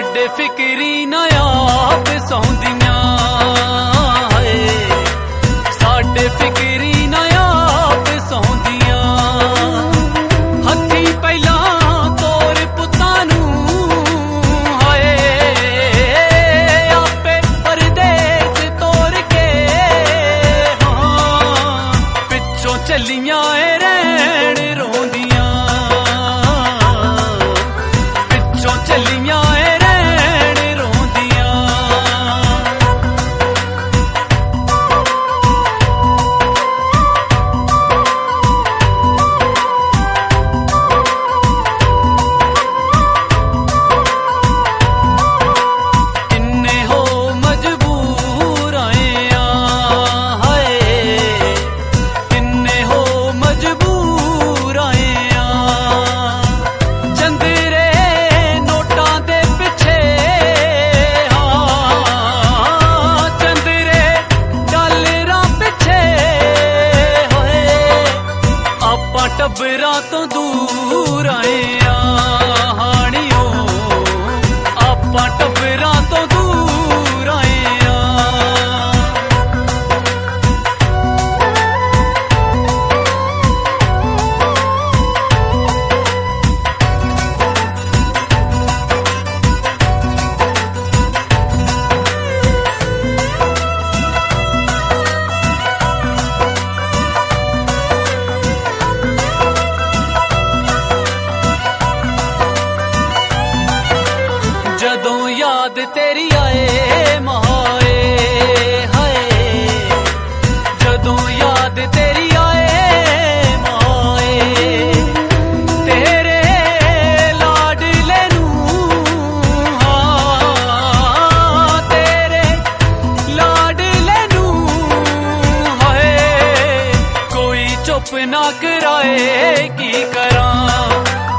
साडे फिक्री ना आप सौंदियां है, साडे फिक्री ना आप सौंदियां। हथी पहला तोर पुत्तां नूं हाय, आपे परदेस तोर के हाँ, पिछों चलियां रहन रोंदियां, पिछों चलियां टब्बरां तो दूर आए हानियो, आपां टब्बरां तो दूर आए। जदों याद तेरी आए महाए हाय, जदों याद तेरी आए माए, तेरे लाडले नूं हाँ, तेरे लाडले नूं हाय, कोई चुप ना कराए की करां।